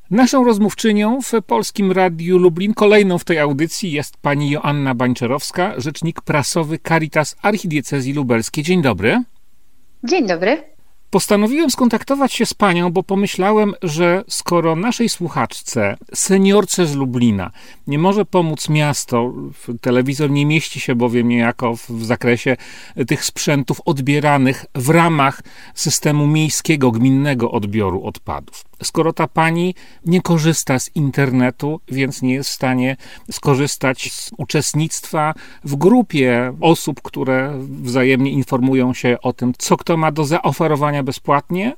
Naszą rozmówczynią w Polskim Radiu Lublin, kolejną w tej audycji, jest pani Joanna Bańczerowska, rzecznik prasowy Caritas Archidiecezji Lubelskiej. Dzień dobry. Dzień dobry. Postanowiłem skontaktować się z panią, bo pomyślałem, że skoro naszej słuchaczce, seniorce z Lublina, nie może pomóc miasto, telewizor nie mieści się bowiem niejako w zakresie tych sprzętów odbieranych w ramach systemu miejskiego, gminnego odbioru odpadów. Skoro ta pani nie korzysta z internetu, więc nie jest w stanie skorzystać z uczestnictwa w grupie osób, które wzajemnie informują się o tym, co kto ma do zaoferowania bezpłatnie,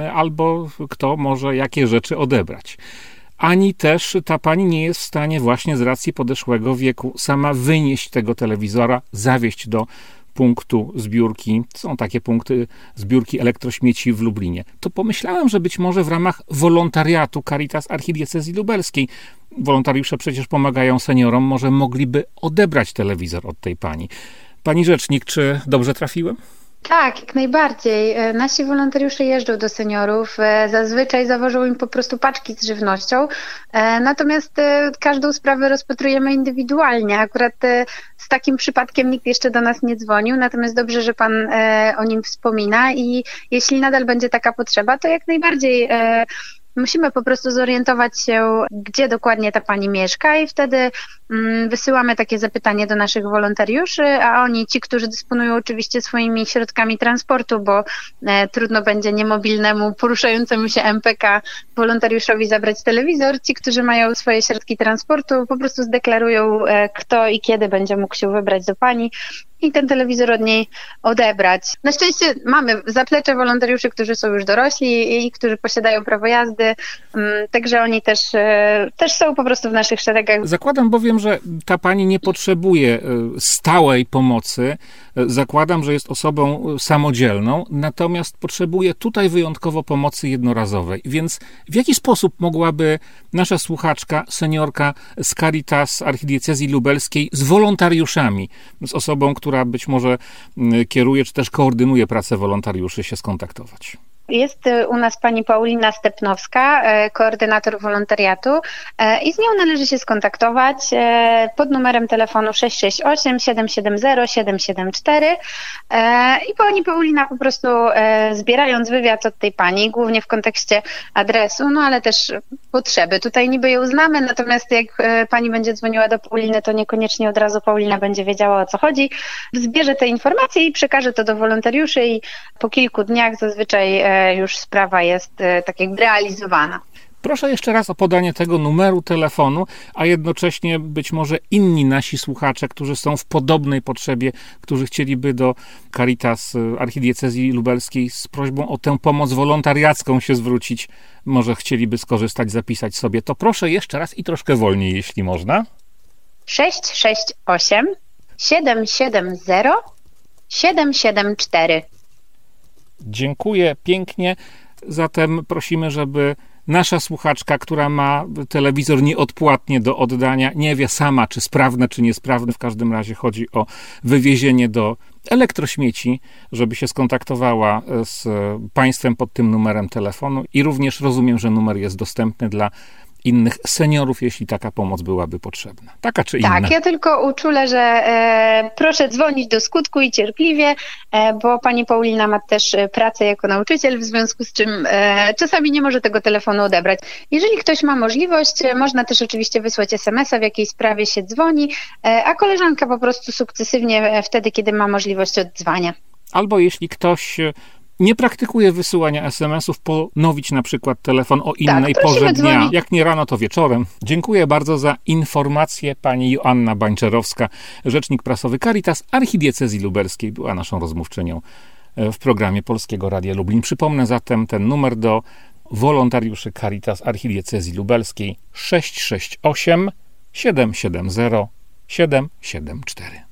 albo kto może jakie rzeczy odebrać. Ani też ta pani nie jest w stanie właśnie z racji podeszłego wieku sama wynieść tego telewizora, zawieźć do punktu zbiórki, są takie punkty zbiórki elektrośmieci w Lublinie. To pomyślałem, że być może w ramach wolontariatu Caritas Archidiecezji Lubelskiej, wolontariusze przecież pomagają seniorom, może mogliby odebrać telewizor od tej pani. Pani rzecznik, czy dobrze trafiłem? Tak, jak najbardziej. Nasi wolontariusze jeżdżą do seniorów, zazwyczaj zawożą im po prostu paczki z żywnością, natomiast każdą sprawę rozpatrujemy indywidualnie. Akurat z takim przypadkiem nikt jeszcze do nas nie dzwonił, natomiast dobrze, że pan o nim wspomina i jeśli nadal będzie taka potrzeba, to jak najbardziej musimy po prostu zorientować się, gdzie dokładnie ta pani mieszka i wtedy wysyłamy takie zapytanie do naszych wolontariuszy, a oni, ci, którzy dysponują oczywiście swoimi środkami transportu, bo trudno będzie niemobilnemu, poruszającemu się MPK wolontariuszowi zabrać telewizor, ci, którzy mają swoje środki transportu, po prostu zdeklarują, kto i kiedy będzie mógł się wybrać do pani i ten telewizor od niej odebrać. Na szczęście mamy zaplecze wolontariuszy, którzy są już dorośli i którzy posiadają prawo jazdy, także oni też są po prostu w naszych szeregach. Zakładam bowiem, że ta pani nie potrzebuje stałej pomocy. Zakładam, że jest osobą samodzielną, natomiast potrzebuje tutaj wyjątkowo pomocy jednorazowej. Więc w jaki sposób mogłaby nasza słuchaczka, seniorka z Caritas Archidiecezji Lubelskiej z wolontariuszami, z osobą, która być może kieruje, czy też koordynuje pracę wolontariuszy, się skontaktować? Jest u nas pani Paulina Stepnowska, koordynator wolontariatu i z nią należy się skontaktować pod numerem telefonu 668 770 774 i pani Paulina po prostu zbierając wywiad od tej pani, głównie w kontekście adresu, no ale też potrzeby. Tutaj niby ją znamy, natomiast jak pani będzie dzwoniła do Pauliny, to niekoniecznie od razu Paulina będzie wiedziała, o co chodzi. Zbierze te informacje i przekaże to do wolontariuszy i po kilku dniach zazwyczaj już sprawa jest tak jakby realizowana. Proszę jeszcze raz o podanie tego numeru telefonu, a jednocześnie być może inni nasi słuchacze, którzy są w podobnej potrzebie, którzy chcieliby do Caritas Archidiecezji Lubelskiej z prośbą o tę pomoc wolontariacką się zwrócić, może chcieliby skorzystać, zapisać sobie. To proszę jeszcze raz i troszkę wolniej, jeśli można. 668 770 774. Dziękuję pięknie. Zatem prosimy, żeby nasza słuchaczka, która ma telewizor nieodpłatnie do oddania, nie wie sama, czy sprawne, czy niesprawne, w każdym razie chodzi o wywiezienie do elektrośmieci, żeby się skontaktowała z państwem pod tym numerem telefonu i również rozumiem, że numer jest dostępny dla innych seniorów, jeśli taka pomoc byłaby potrzebna. Taka czy inna? Tak, ja tylko uczulę, że proszę dzwonić do skutku i cierpliwie, bo pani Paulina ma też pracę jako nauczyciel, w związku z czym czasami nie może tego telefonu odebrać. Jeżeli ktoś ma możliwość, można też oczywiście wysłać SMS-a, w jakiej sprawie się dzwoni, a koleżanka po prostu sukcesywnie wtedy, kiedy ma możliwość oddzwania. Albo jeśli ktoś nie praktykuje wysyłania SMS-ów, ponowić na przykład telefon o innej porze dnia. Jak nie rano, to wieczorem. Dziękuję bardzo za informację. Pani Joanna Bańczerowska, rzecznik prasowy Caritas Archidiecezji Lubelskiej, była naszą rozmówczynią w programie Polskiego Radia Lublin. Przypomnę zatem ten numer do wolontariuszy Caritas Archidiecezji Lubelskiej 668 770 774.